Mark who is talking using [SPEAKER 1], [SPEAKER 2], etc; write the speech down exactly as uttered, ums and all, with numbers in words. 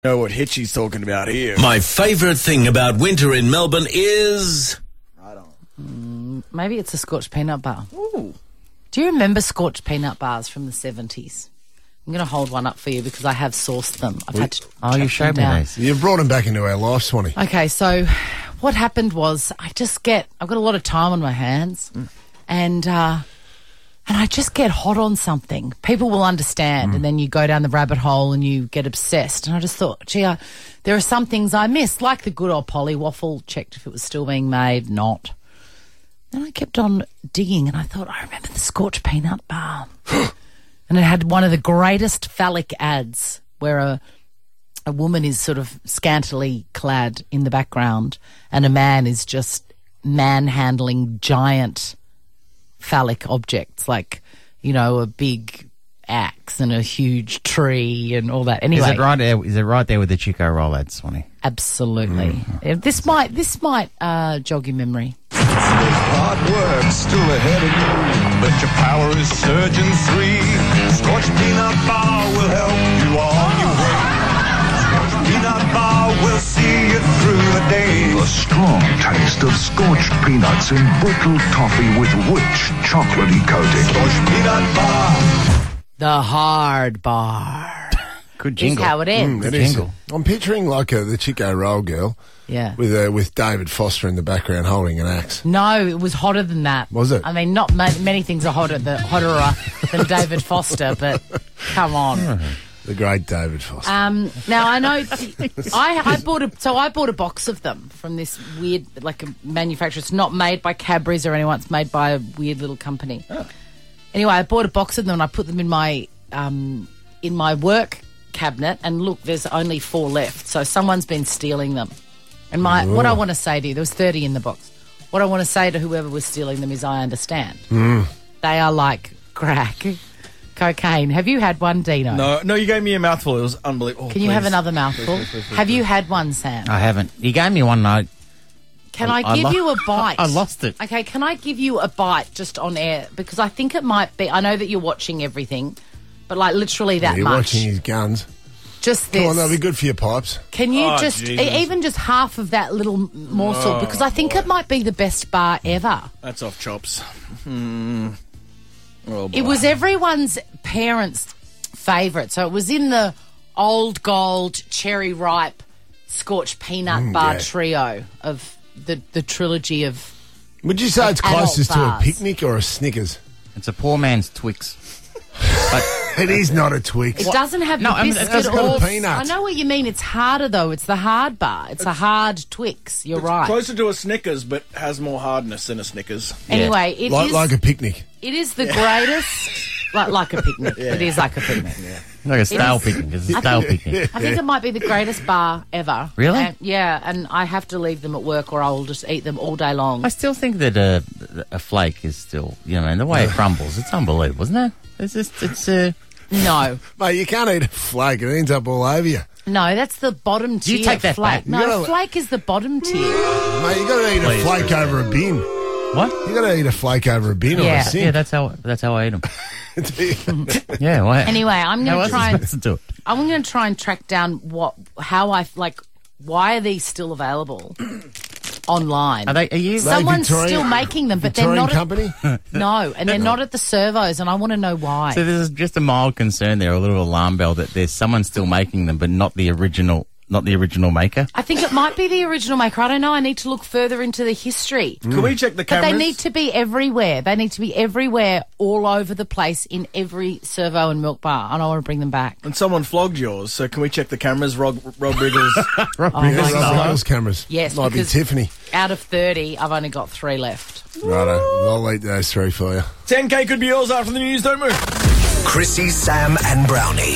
[SPEAKER 1] Know what Hitchy's talking about here.
[SPEAKER 2] My favourite thing about winter in Melbourne is...
[SPEAKER 1] I don't
[SPEAKER 3] Mm, maybe it's a scorched peanut bar.
[SPEAKER 1] Ooh.
[SPEAKER 3] Do you remember scorched peanut bars from the seventies? I'm going to hold one up for you because I have sourced them. I've had to
[SPEAKER 4] Oh, you
[SPEAKER 3] track
[SPEAKER 4] showed
[SPEAKER 3] them
[SPEAKER 4] me
[SPEAKER 3] down.
[SPEAKER 4] these.
[SPEAKER 5] You've brought him back into our life, Swanee.
[SPEAKER 3] Okay, so what happened was I just get, I've got a lot of time on my hands and uh, and I just get hot on something. People will understand and then you go down the rabbit hole and you get obsessed. And I just thought, gee, I, there are some things I miss, like the good old Polly waffle, checked if it was still being made, not. Then I kept on digging and I thought, I remember the scorched peanut bar. And it had one of the greatest phallic ads where a a woman is sort of scantily clad in the background and a man is just manhandling giant phallic objects like, you know, a big axe and a huge tree and all that. Anyway,
[SPEAKER 4] Is it right there? Is it right there with the Chico roll ads, Swanee?
[SPEAKER 3] absolutely. Uh, This might this might uh, jog your memory.
[SPEAKER 6] Hard work still ahead of you, but your power is surging three. Scorched peanut bar will help you on your way. Scorched peanut bar will see you through the day.
[SPEAKER 7] The strong taste of scorched peanuts in brittle toffee with rich chocolatey coating.
[SPEAKER 6] Scorched peanut bar.
[SPEAKER 3] The hard bar
[SPEAKER 4] Good
[SPEAKER 3] is
[SPEAKER 4] jingle.
[SPEAKER 3] how it ends.
[SPEAKER 5] It is.
[SPEAKER 4] jingle.
[SPEAKER 5] I'm picturing like a, the Chico Roll girl
[SPEAKER 3] Yeah.
[SPEAKER 5] with uh, with David Foster in the background holding an axe.
[SPEAKER 3] No, it was hotter than that.
[SPEAKER 5] Was it?
[SPEAKER 3] I mean, not ma- many things are hotter than, hotter than David Foster, but come on.
[SPEAKER 5] The great David Foster.
[SPEAKER 3] Um, now I know I, I bought a so I bought a box of them from this weird like a manufacturer. It's not made by Cadbury's or anyone. It's made by a weird little company.
[SPEAKER 1] Oh.
[SPEAKER 3] Anyway, I bought a box of them and I put them in my um, in my work cabinet. And look, there's only four left. So someone's been stealing them. And my what I want to say to you, there was thirty in the box. What I want to say to whoever was stealing them is, I understand.
[SPEAKER 5] Mm.
[SPEAKER 3] They are like crack, cocaine. Have you had one, Dino?
[SPEAKER 1] No, no, you gave me a mouthful. It was unbelievable. Oh,
[SPEAKER 3] Can you
[SPEAKER 1] please.
[SPEAKER 3] have another mouthful?
[SPEAKER 1] Please, please, please,
[SPEAKER 3] Have
[SPEAKER 1] please.
[SPEAKER 3] you had one, Sam?
[SPEAKER 4] I haven't. He gave me one night.
[SPEAKER 3] Can
[SPEAKER 4] I-
[SPEAKER 3] I,
[SPEAKER 4] I
[SPEAKER 3] give
[SPEAKER 4] lo-
[SPEAKER 3] you a bite?
[SPEAKER 4] I lost it.
[SPEAKER 3] Okay, can I give you a bite just on air? Because I think it might be. I know that you're watching everything, but like literally that
[SPEAKER 5] You're
[SPEAKER 3] much.
[SPEAKER 5] watching his guns.
[SPEAKER 3] Just
[SPEAKER 5] Come
[SPEAKER 3] this.
[SPEAKER 5] on, that'll be good for your pipes.
[SPEAKER 3] Can you
[SPEAKER 1] Oh,
[SPEAKER 3] just
[SPEAKER 1] Jesus.
[SPEAKER 3] e- even just half of that little m- morsel? Because I think it might be the best bar ever.
[SPEAKER 1] That's off chops. Hmm. Oh, boy.
[SPEAKER 3] It was everyone's parents' favourite. So it was in the old gold, cherry ripe, scorched peanut bar
[SPEAKER 5] yeah.
[SPEAKER 3] trio of the, the trilogy of.
[SPEAKER 5] Would you say it's
[SPEAKER 3] Adult
[SPEAKER 5] closest to a
[SPEAKER 3] bars.
[SPEAKER 5] picnic or a Snickers?
[SPEAKER 4] It's a poor man's Twix. But
[SPEAKER 5] It is not a Twix.
[SPEAKER 3] It doesn't have
[SPEAKER 4] No,
[SPEAKER 3] the
[SPEAKER 4] I mean,
[SPEAKER 3] biscuit
[SPEAKER 4] it's
[SPEAKER 5] got a
[SPEAKER 3] or.
[SPEAKER 5] peanut.
[SPEAKER 3] I know what you mean. It's harder though. It's the hard bar. It's a hard Twix. You're right.
[SPEAKER 1] Closer to a Snickers, but has more hardness than a Snickers.
[SPEAKER 3] Anyway, it is.
[SPEAKER 5] Like, like a picnic.
[SPEAKER 3] It is the greatest. Like, like a picnic. It is like a picnic.
[SPEAKER 4] like a stale
[SPEAKER 3] is-
[SPEAKER 4] picnic. It's a stale picnic.
[SPEAKER 3] I think it might be the greatest bar ever.
[SPEAKER 4] Really?
[SPEAKER 3] And- yeah, and I have to leave them at work or I'll just eat them all day long.
[SPEAKER 4] I still think that a, a flake is still, you know, and the way it crumbles, it's unbelievable, isn't it? It's just, it's uh,
[SPEAKER 3] No.
[SPEAKER 5] Mate, you can't eat a flake. It ends up all over you.
[SPEAKER 3] No, that's the bottom tier.
[SPEAKER 4] you take that
[SPEAKER 3] flake.
[SPEAKER 4] back?
[SPEAKER 3] No,
[SPEAKER 5] You gotta-
[SPEAKER 3] flake is the bottom tier.
[SPEAKER 5] Mate, you got to eat
[SPEAKER 4] Please,
[SPEAKER 5] a flake
[SPEAKER 4] please.
[SPEAKER 5] over a bin.
[SPEAKER 4] what?
[SPEAKER 5] You got to eat a flake over a bin or
[SPEAKER 3] Yeah.
[SPEAKER 5] a sink.
[SPEAKER 4] Yeah, that's how that's how I eat them. Yeah, why?
[SPEAKER 3] Anyway, I'm
[SPEAKER 4] how
[SPEAKER 3] going
[SPEAKER 4] else
[SPEAKER 3] to try
[SPEAKER 4] am I
[SPEAKER 3] and
[SPEAKER 4] supposed to do it?
[SPEAKER 3] I'm going to try and track down what how I like. Why are these still available online?
[SPEAKER 4] Are they? Are you?
[SPEAKER 5] They
[SPEAKER 3] Someone's
[SPEAKER 5] Victorian-
[SPEAKER 3] still making them, but they're
[SPEAKER 5] Victorian
[SPEAKER 3] not.
[SPEAKER 5] company?
[SPEAKER 3] At, no, and they're not at the servos, and I want to know why.
[SPEAKER 4] So there's just a mild concern there, a little alarm bell that there's someone still making them, but not the original, not the original maker.
[SPEAKER 3] I think it might be the original maker. I don't know. I need to look further into the history.
[SPEAKER 1] Can we check the
[SPEAKER 3] But
[SPEAKER 1] cameras?
[SPEAKER 3] they need to be everywhere. They need to be everywhere, all over the place, in every servo and milk bar. And I want to bring them back.
[SPEAKER 1] And someone flogged yours, so can we check the cameras, Rob, Rob Riggles?
[SPEAKER 4] Rob
[SPEAKER 3] Oh, my
[SPEAKER 4] Riggles.
[SPEAKER 3] God.
[SPEAKER 5] Those cameras.
[SPEAKER 3] Yes,
[SPEAKER 5] Might be
[SPEAKER 3] because-
[SPEAKER 5] Tiffany.
[SPEAKER 3] Out of thirty, I've only got three left.
[SPEAKER 5] Righto. I'll eat those three for you.
[SPEAKER 1] ten K could be yours after the news. Don't move.
[SPEAKER 2] Chrissy, Sam and Brownie.